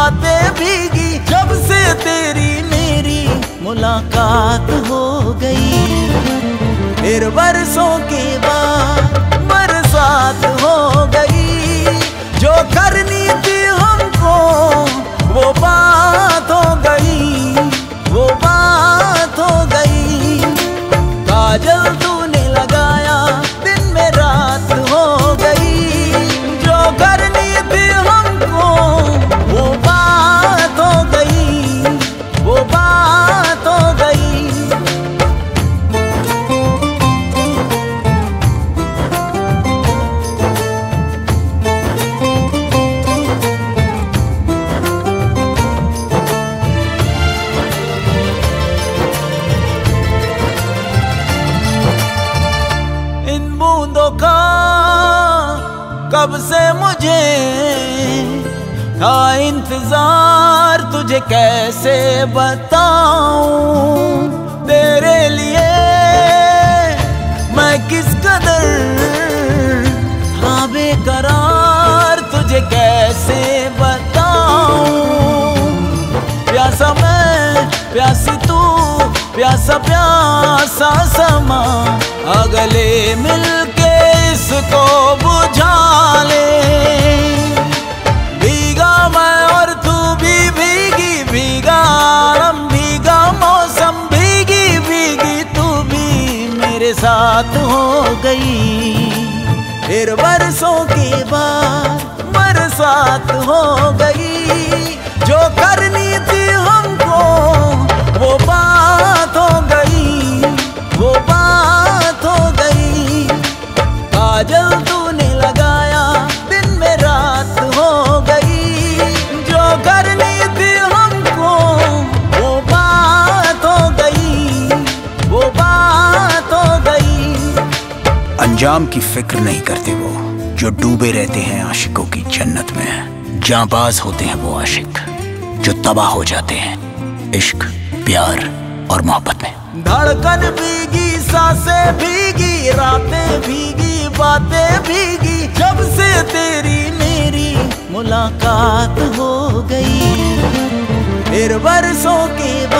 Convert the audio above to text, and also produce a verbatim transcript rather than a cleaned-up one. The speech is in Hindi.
बातें भीगी, जब से तेरी मेरी मुलाकात हो गई। फिर बरसों के बाद बरसात हो गई, जो करनी थी हमको वो बात हो गई, वो बात हो गई। काजल तूने लगाया दिन में रात हो गई, जो करनी थी हमको वो बात हो गई, वो बात हो गई। का कब से मुझे था इंतजार, तुझे कैसे बताऊं। तेरे लिए मैं किस कदर था बेकरार, तुझे कैसे बताऊं। प्यासा मैं प्यासी तू, प्यासा प्यासा समा, अगले मिलके इसको बुझा ले। भीगा मैं और तू भी भीगी, भीगा आलम भीगा मौसम, भीगी भीगी तू भी मेरे साथ हो गई। फिर बरसों के बाद बरसात हो गई, जो करनी थी हमको वो बात हो गई, वो बात हो गई। काजल तूने लगाया दिन में रात हो गई, जो करनी थी हमको वो बात हो गई, वो बात हो गई। अंजाम की फिक्र नहीं करते वो जो डूबे रहते हैं आशिकों की जन्नत में। जांबाज होते हैं वो आशिक जो तबाह हो जाते हैं इश्क प्यार और मोहब्बत में। धड़कन भीगी, सांसें भीगी, रातें भीगी, बातें भीगी, जब से तेरी मेरी मुलाकात हो गई। फिर बरसों के